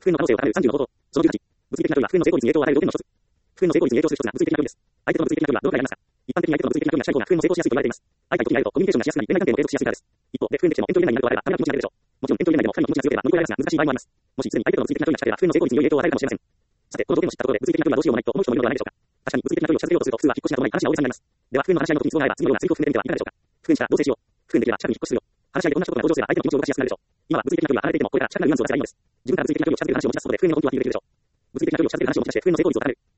不運の可能性を疑う30の冒頭。その18、物理的な距離は不運の成功率に影響を与える条件の一つ。不運の成功率に影響する一つが物理的な距離です。相手との物理的な距離はどのくらいありますか？一般的に相手との物理的な距離が近い方が不運も成功しやすいと言われています。相対になるとコミュニケーションがしやすくなり、恋愛関係も継続しやすいからです。一方で、不運でしても遠距離以内になるとあれば、ためらう気持ちになるでしょう。もちろん遠距離以内でも二人の気持ちが強ければ乗り越えられますが、難しい場合もあります。もし常に相手との物理的な距離が近ければ、不運の成功率に良い影響を与えるかもしれません。さて、この条件を知ったところで、物理的な距離はどうしようもないと思う人もいるのではないでしょうか。確かに物理的な距離を近づけようとすると、普通は引っ越しなどない話が大げさになります。では、不運の話し合いの時に都合が合えば、次のような追加を進めてみてはいかがでしょうか。不運したら同棲しよう。不運できれば近くに引っ越しするよ。話し合いで同じことが登場すれば相手の気持ちを動かしやすくなるでしょう。今は物理的な距離が離れていても、これから近くなるニュアンスを出せばいいのです。自分から物理的な距離を近づける話を持ち出すことで、不運への根拠をアピールできるでしょう。物理的な距離を近づける話を持ち出して、不運の成功率を高める。